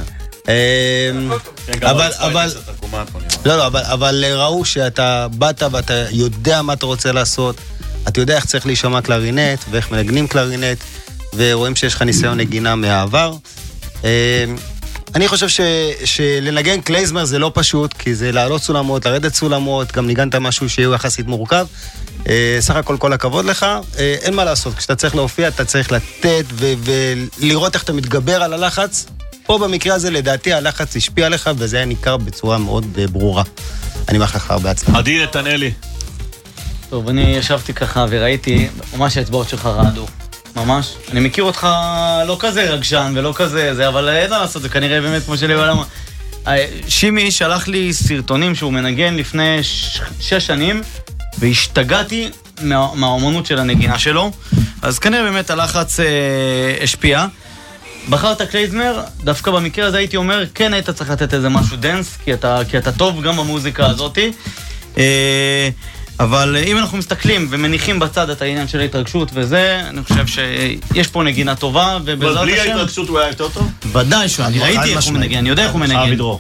אבל, אבל, לא, לא, אבל, אבל ראו שאתה באת ואתה יודע מה אתה רוצה לעשות, אתה יודע איך צריך להישמע קלרינט ואיך מנגנים קלרינט, ורואים שיש לך ניסיון נגינה מהעבר. אני חושב ש, שלנגן קלייזמר זה לא פשוט, כי זה לעלות סולמות, לרדת סולמות, גם ניגנת משהו שיהיה יחסית מורכב. סך הכל כל הכבוד לך, אין מה לעשות, כשאתה צריך להופיע אתה צריך לתת ו- ולראות איך אתה מתגבר על הלחץ. פה במקרה הזה לדעתי הלחץ השפיע עליך, וזה היה ניכר בצורה מאוד ברורה. אני מאחל לך הרבה הצלחה. עדי נתנאלי. טוב, אני ישבתי ככה וראיתי, ממש האצבעות שלך רעדו. ממש. אני מכיר אותך לא כזה רגשן ולא כזה זה, אבל אין מה לעשות, זה כנראה באמת כמו שלי בעולם. שימי שלח לי סרטונים שהוא מנגן לפני ש... שש שנים, והשתגעתי מה... מהאומנות של הנגינה שלו, אז כנראה באמת הלחץ אה, השפיע. בחרת קלייזמר, דווקא במקרה הזה הייתי אומר, כן היית צריך לתת איזה משהו דנס, כי אתה, כי אתה טוב גם במוזיקה הזאת. אה, אבל אם אנחנו מסתכלים ומניחים בצד את העניין של ההתרגשות וזה, אני חושב שיש פה נגינה טובה, ובעזרת השם... בלי ההתרגשות הוא היה יותר טוב? ודאי שהוא, אני ראיתי איך הוא מנגן, אני יודע איך הוא מנגן. אבי דרור.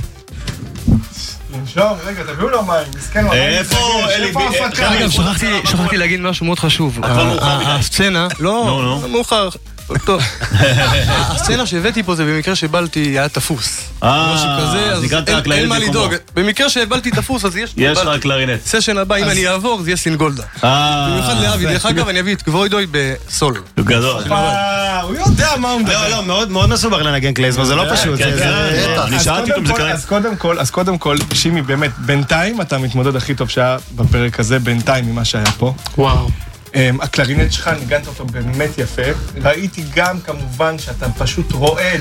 לנשום, רגע, תביאו לו מים, מסכן לו. איפה אלי בי? אגב, שכחתי להגיד משהו מאוד חשוב. הסצנה, לא, מאוחר. טוב. הסצנה שהבאתי פה זה במקרה שבלתי היה תפוס. אה, אז נגעת הקלרינט אין מה לדאוג. במקרה שהבלתי תפוס, אז יש... יש לך קלרינט. סשן הבא, אם אני אעבור, זה יהיה סינגולדה. במיוחד לאבי. דרך אגב, אני אביא את גבוידוי בסול. הוא גדול. הוא יודע מה הוא מדבר. לא, לא, מאוד מסובך לנגן קלייזמר, זה לא פשוט. אני שאלתי אם זה קרה. אז קודם כל, שימי, באמת, בינתיים אתה מתמודד הכי טוב שהיה בפרק הזה, בינתיים ממה שהיה פה. וואו. הקלרינט שלך, ניגנת אותו באמת יפה. ראיתי גם כמובן שאתה פשוט רועד.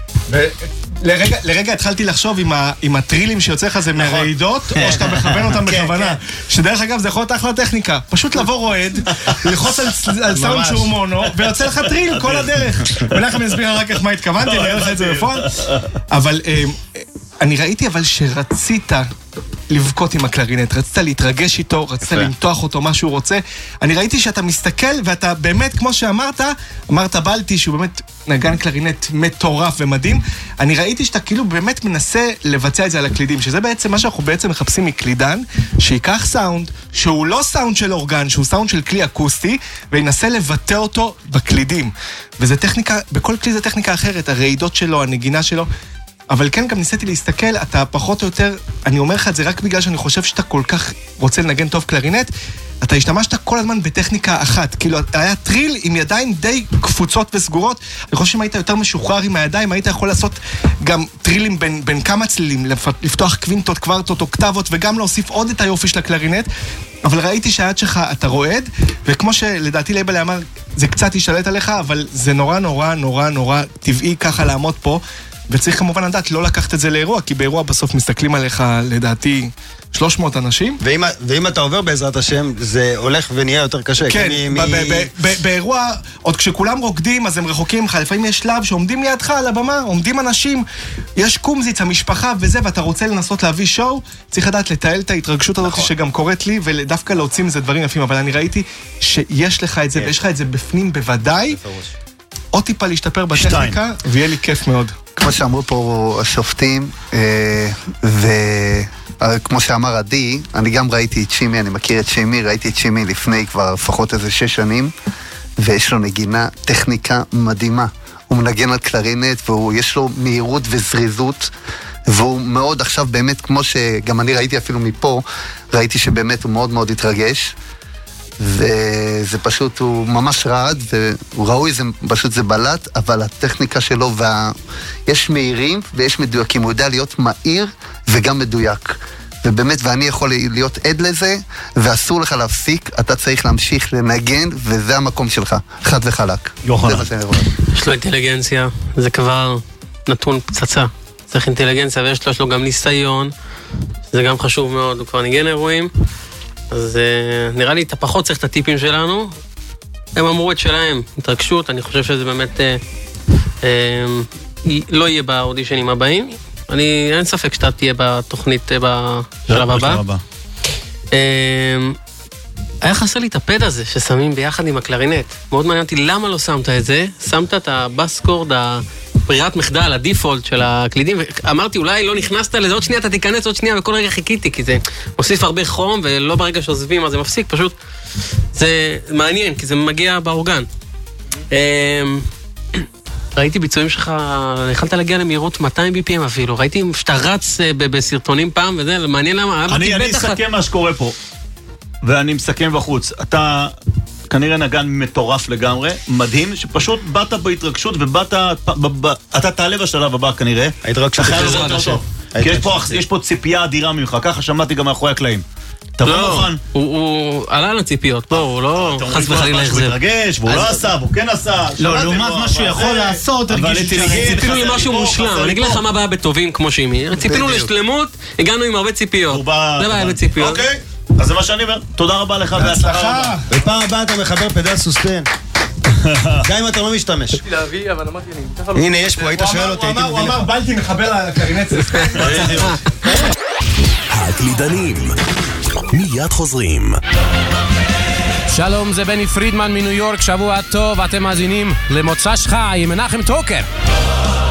לרגע, לרגע התחלתי לחשוב עם, ה, עם הטרילים שיוצא לך זה מהרעידות, או שאתה מכוון אותם בכוונה. שדרך אגב זה יכול להיות אחלה טכניקה. פשוט לבוא רועד, ללחוץ על, על סאונד שהוא מונו, ויוצא לך טריל כל הדרך. ולך אני אסביר רק איך מה התכוונתי, אני אראה לך את זה בפועל. אבל אני ראיתי אבל שרצית לבכות עם הקלרינט, רצית להתרגש איתו, רצית למתוח אותו מה שהוא רוצה. אני ראיתי שאתה מסתכל ואתה באמת, כמו שאמרת, אמרת בלתי שהוא באמת נגן קלרינט מטורף ומדהים. אני ראיתי שאתה כאילו באמת מנסה לבצע את זה על הקלידים, שזה בעצם מה שאנחנו בעצם מחפשים מקלידן, שיקח סאונד שהוא לא סאונד של אורגן, שהוא סאונד של כלי אקוסטי, וינסה לבטא אותו בקלידים. וזה טכניקה, בכל כלי זה טכניקה אחרת, הרעידות שלו, הנגינה שלו. אבל כן, גם ניסיתי להסתכל, אתה פחות או יותר, אני אומר לך את זה רק בגלל שאני חושב שאתה כל כך רוצה לנגן טוב קלרינט, אתה השתמשת כל הזמן בטכניקה אחת, כאילו היה טריל עם ידיים די קפוצות וסגורות, אני חושב שאם היית יותר משוחרר עם הידיים, היית יכול לעשות גם טרילים בין, בין כמה צלילים, לפתוח קווינטות, קוורטות, אוקטבות, וגם להוסיף עוד את היופי של הקלרינט, אבל ראיתי שהיד שלך אתה רועד, וכמו שלדעתי לייבלה אמר, זה קצת ישלט עליך, אבל זה נורא נורא נורא נורא טבעי ככה לעמוד פה, וצריך כמובן לדעת לא לקחת את זה לאירוע, כי באירוע בסוף מסתכלים עליך, לדעתי, שלוש מאות אנשים. ואם, ואם אתה עובר בעזרת השם, זה הולך ונהיה יותר קשה. כן, מ- ב- ב- ב- באירוע, עוד כשכולם רוקדים, אז הם רחוקים לך, לפעמים יש שלב שעומדים לידך על הבמה, עומדים אנשים, יש קומזיץ, המשפחה וזה, ואתה רוצה לנסות להביא שואו, צריך לדעת לתעל את ההתרגשות הזאת שגם קורית לי, ודווקא להוציא מזה דברים יפים, אבל אני ראיתי שיש לך את זה, ויש לך את זה בפנים בוודאי, עוד טיפה להשתפר בטכניקה, ויהיה לי כיף מאוד. כמו שאמרו פה השופטים, וכמו שאמר עדי, אני גם ראיתי את שימי, אני מכיר את שימי, ראיתי את שימי לפני כבר לפחות איזה שש שנים, ויש לו נגינה, טכניקה מדהימה. הוא מנגן על קלרינט, ויש לו מהירות וזריזות, והוא מאוד עכשיו באמת, כמו שגם אני ראיתי אפילו מפה, ראיתי שבאמת הוא מאוד מאוד התרגש, וזה פשוט, הוא ממש רעד, והוא ראוי, זה, פשוט זה בלט, אבל הטכניקה שלו, וה... יש מהירים ויש מדויקים, הוא יודע להיות מהיר וגם מדויק. ובאמת, ואני יכול להיות עד לזה, ואסור לך להפסיק, אתה צריך להמשיך לנגן, וזה המקום שלך, חד וחלק. יוחנן. יש לו אינטליגנציה, זה כבר נתון פצצה. צריך אינטליגנציה, ויש לו, יש לו גם ניסיון, זה גם חשוב מאוד, הוא כבר ניגן אירועים, אז uh, נראה לי אתה פחות צריך את הטיפים שלנו, הם אמרו את שלהם, התרגשות, אני חושב שזה באמת אה, אה, לא יהיה באודישנים הבאים. אני, אין ספק שאתה תהיה בתוכנית בשלב הבא. אה, היה חסר לי את הפד הזה ששמים ביחד עם הקלרינט. מאוד מעניין אותי למה לא שמת את זה. שמת את הבאסקורד, הברירת מחדל, הדיפולט של הקלידים, ואמרתי אולי לא נכנסת לזה, עוד שנייה אתה תיכנס עוד שנייה, וכל רגע חיכיתי, כי זה מוסיף הרבה חום, ולא ברגע שעוזבים אז זה מפסיק, פשוט זה מעניין, כי זה מגיע באורגן. ראיתי ביצועים שלך, יכלת להגיע למהירות מאתיים בי פי אם אפילו, ראיתי שאתה רץ בסרטונים פעם, וזה מעניין למה. אני אסכם מה שקורה פה. ואני מסכם בחוץ. אתה כנראה נגן מטורף לגמרי, מדהים, שפשוט באת בהתרגשות ובאת, אתה תעלה בשלב הבא כנראה. ההתרגשות זה יותר טוב. כי יש פה ציפייה אדירה ממך, ככה שמעתי גם מאחורי הקלעים. תבוא מוכן. הוא עלה על הציפיות, פה הוא לא חס וחלילה החזר. הוא התרגש, והוא לא עשה, והוא כן עשה. לא, לעומת מה שהוא יכול לעשות, ציפינו למשהו מושלם, אני אגיד לך מה בעיה בטובים כמו שהיא, ציפינו לשלמות, הגענו עם הרבה ציפיות. זה בעיה בציפיות. אוקיי. אז זה מה שאני אומר, תודה רבה לך והצלחה. בפעם הבאה אתה מחבר פדל סוסטן. גם אם אתה לא משתמש. רציתי להביא, אבל אמרתי לי. הנה, יש פה, היית שואל אותי. הוא אמר, בלתי מחבר לקרינט סוסטן. הקלידנים, מיד חוזרים. שלום, זה בני פרידמן מניו יורק, שבוע טוב, אתם מאזינים למוצ"ש חי עם מנחם טוקר.